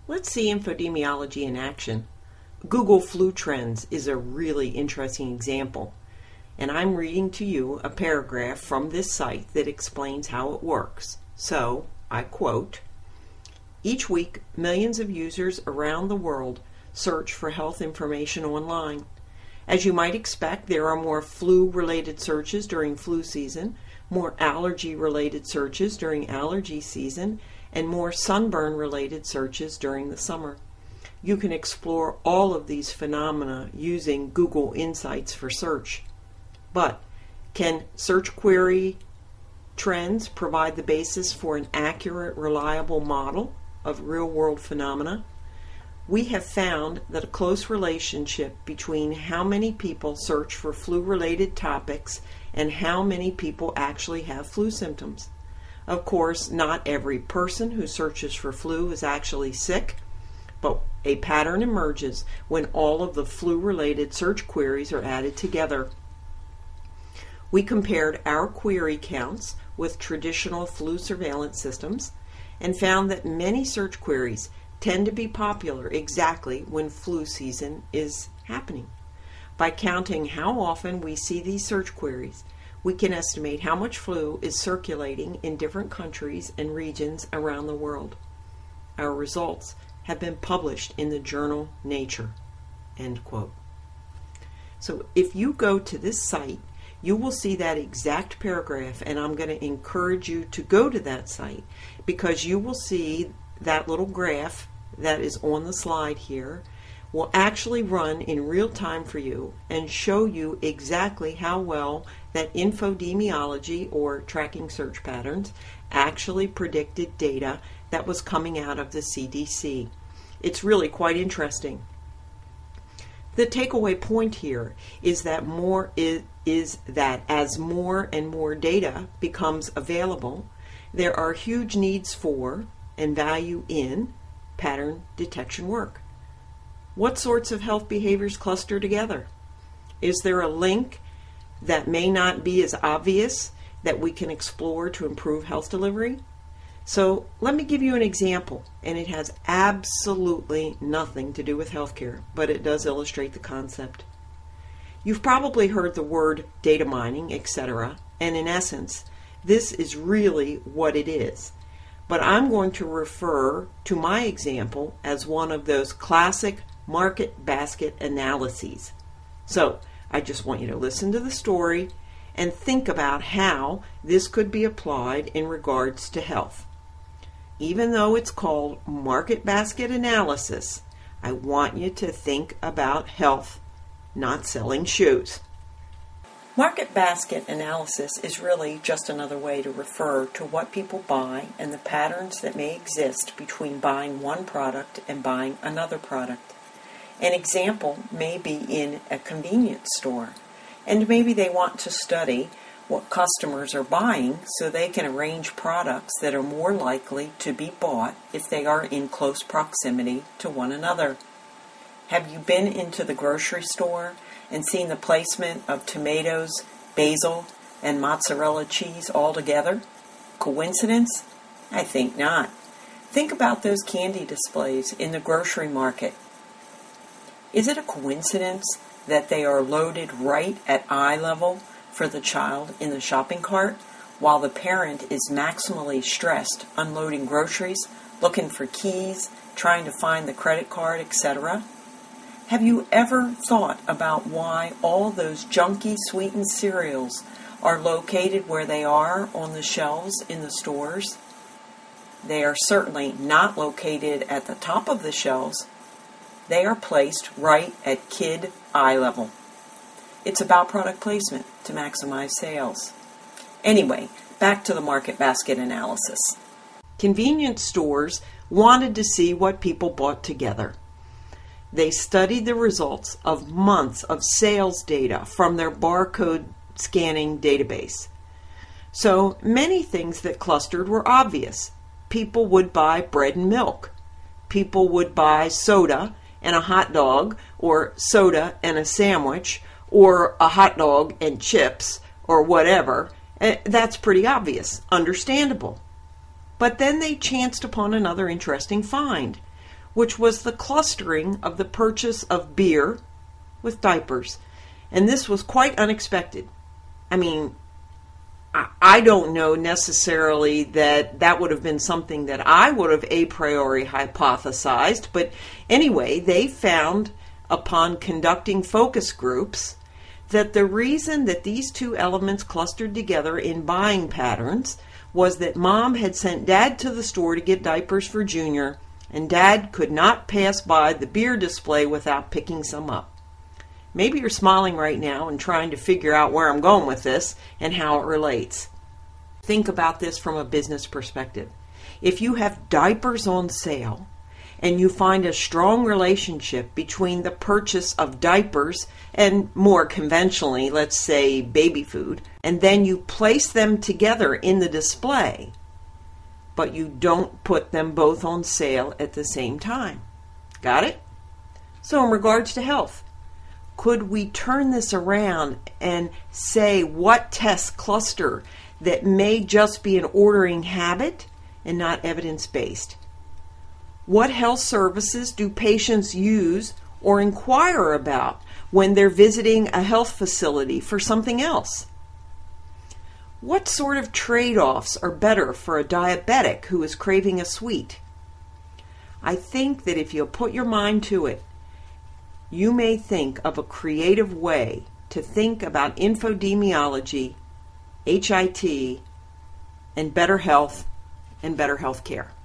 Let's see infodemiology in action. Google Flu Trends is a really interesting example, and I'm reading to you a paragraph from this site that explains how it works. So, I quote, "Each week, millions of users around the world search for health information online. As you might expect, there are more flu-related searches during flu season, more allergy-related searches during allergy season, and more sunburn-related searches during the summer. You can explore all of these phenomena using Google Insights for search. But can search query trends provide the basis for an accurate, reliable model of real-world phenomena? We have found that a close relationship between how many people search for flu-related topics and how many people actually have flu symptoms. Of course, not every person who searches for flu is actually sick, but a pattern emerges when all of the flu-related search queries are added together. We compared our query counts with traditional flu surveillance systems and found that many search queries tend to be popular exactly when flu season is happening. By counting how often we see these search queries, we can estimate how much flu is circulating in different countries and regions around the world. Our results have been published in the journal Nature." End quote. So if you go to this site, you will see that exact paragraph, and I'm going to encourage you to go to that site because you will see that little graph that is on the slide here will actually run in real time for you and show you exactly how well that infodemiology, or tracking search patterns, actually predicted data that was coming out of the CDC. It's really quite interesting. The takeaway point here is that as more and more data becomes available, there are huge needs for and value in pattern detection work. What sorts of health behaviors cluster together? Is there a link that may not be as obvious that we can explore to improve health delivery? So let me give you an example, and it has absolutely nothing to do with healthcare, but it does illustrate the concept. You've probably heard the word data mining, etc., and in essence, this is really what it is. But I'm going to refer to my example as one of those classic market basket analyses. So I just want you to listen to the story and think about how this could be applied in regards to health. Even though it's called market basket analysis, I want you to think about health, not selling shoes. Market basket analysis is really just another way to refer to what people buy and the patterns that may exist between buying one product and buying another product. An example may be in a convenience store, and maybe they want to study what customers are buying so they can arrange products that are more likely to be bought if they are in close proximity to one another. Have you been into the grocery store and seen the placement of tomatoes, basil, and mozzarella cheese all together? Coincidence? I think not. Think about those candy displays in the grocery market. Is it a coincidence that they are loaded right at eye level for the child in the shopping cart while the parent is maximally stressed unloading groceries, looking for keys, trying to find the credit card, etc.? Have you ever thought about why all those junky sweetened cereals are located where they are on the shelves in the stores? They are certainly not located at the top of the shelves. They are placed right at kid eye level. It's about product placement to maximize sales. Anyway, back to the market basket analysis. Convenience stores wanted to see what people bought together. They studied the results of months of sales data from their barcode scanning database. So many things that clustered were obvious. People would buy bread and milk. People would buy soda and a hot dog, or soda and a sandwich, or a hot dog and chips, or whatever. That's pretty obvious, understandable. But then they chanced upon another interesting find. which was the clustering of the purchase of beer with diapers. And this was quite unexpected. I mean, I don't know necessarily that that would have been something that I would have a priori hypothesized, but anyway, they found upon conducting focus groups that the reason that these two elements clustered together in buying patterns was that Mom had sent Dad to the store to get diapers for Junior, and Dad could not pass by the beer display without picking some up. Maybe you're smiling right now and trying to figure out where I'm going with this and how it relates. Think about this from a business perspective. If you have diapers on sale and you find a strong relationship between the purchase of diapers and, more conventionally, let's say baby food, and then you place them together in the display, but you don't put them both on sale at the same time. Got it? So in regards to health, could we turn this around and say what tests cluster that may just be an ordering habit and not evidence-based? What health services do patients use or inquire about when they're visiting a health facility for something else? What sort of trade-offs are better for a diabetic who is craving a sweet? I think that if you put your mind to it, you may think of a creative way to think about infodemiology, HIT, and better health and better health care.